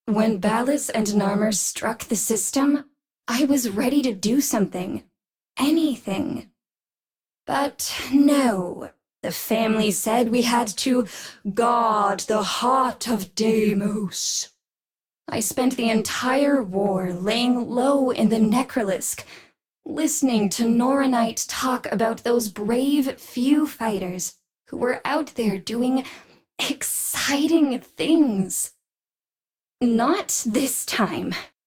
When Ballas and Narmer struck the system, I was ready to do something. Anything. But no. The family said we had to guard the heart of Deimos. I spent the entire war laying low in the Necrolisk, listening to Noranite talk about those brave few fighters who were out there doing exciting things. Not this time,